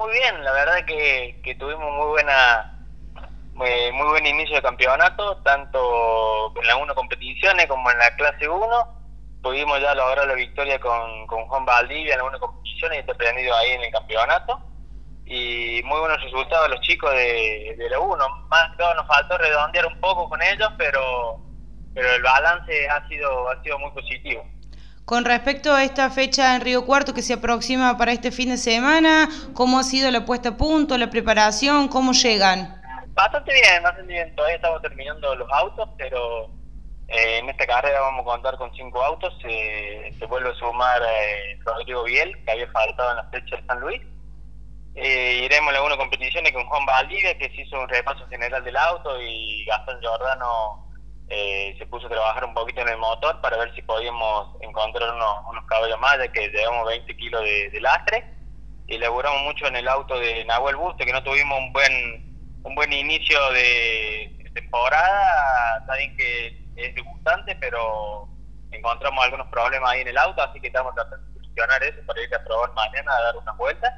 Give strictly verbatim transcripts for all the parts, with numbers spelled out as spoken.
muy bien, la verdad que, que tuvimos muy buena muy, muy buen inicio de campeonato, tanto en las uno competiciones como en la clase uno. Pudimos ya lograr la victoria con, con Juan Valdivia en la uno competiciones y está prendido ahí en el campeonato. Y muy buenos resultados los chicos de, de la uno. Más que todo nos faltó redondear un poco con ellos, pero, pero el balance ha sido, ha sido muy positivo. Con respecto a esta fecha en Río Cuarto que se aproxima para este fin de semana, ¿cómo ha sido la puesta a punto, la preparación, cómo llegan? Bastante bien, bastante bien. Todavía estamos terminando los autos, pero eh, en esta carrera vamos a contar con cinco autos. Eh, se vuelve a sumar eh, Rodrigo Biel, que había faltado en la fecha de San Luis. Eh, iremos a la uno competiciones con Juan Valdivia, que se hizo un repaso general del auto, y Gastón Giordano eh, se puso a trabajar un poquito en el motor para ver si podíamos encontrar unos, unos caballos más, ya que llevamos veinte kilos de, de lastre. Y laburamos mucho en el auto de Nahuel Buste, que no tuvimos un buen un buen inicio de temporada. Está bien que es debutante, pero encontramos algunos problemas ahí en el auto, así que estamos tratando de solucionar eso para ir a probar mañana, a dar unas vueltas.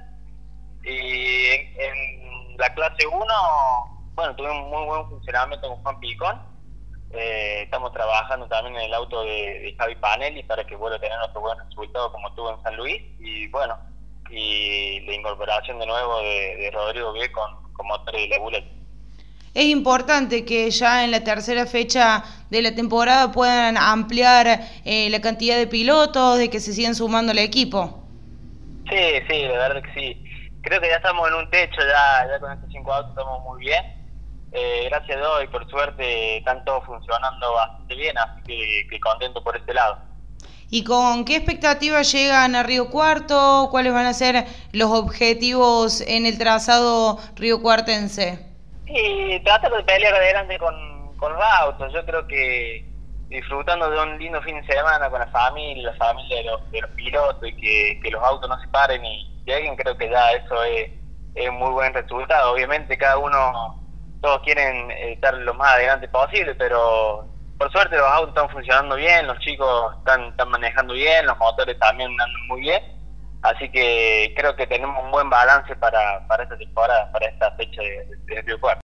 Y en, en la clase uno, bueno, tuvimos muy buen funcionamiento con Juan Picón. Eh, estamos trabajando también en el auto de, de Javi Panelli para que vuelva a tener otro buen resultado como tuvo en San Luis. Y bueno, y la incorporación de nuevo de, de Rodrigo Biel con, con motor de la Bullet. Es importante que ya en la tercera fecha de la temporada puedan ampliar eh, la cantidad de pilotos, de que se sigan sumando al equipo. Sí, sí, la verdad que sí. Creo que ya estamos en un techo, ya, ya con estos cinco autos estamos muy bien. Eh, gracias a Dios y por suerte están todos funcionando bastante bien, así que, que contento por este lado. ¿Y con qué expectativas llegan a Río Cuarto? ¿Cuáles van a ser los objetivos en el trazado riocuartense? Y tratar de pelear adelante con, con los autos. Yo creo que disfrutando de un lindo fin de semana con la familia, la familia de los, de los pilotos, y que, que los autos no se paren y lleguen, creo que ya eso es, es un muy buen resultado. Obviamente cada uno, todos quieren estar lo más adelante posible, pero por suerte los autos están funcionando bien, los chicos están, están manejando bien, los motores también andan muy bien. Así que creo que tenemos un buen balance para, para esta temporada, para esta fecha de, de, de Río Cuarto.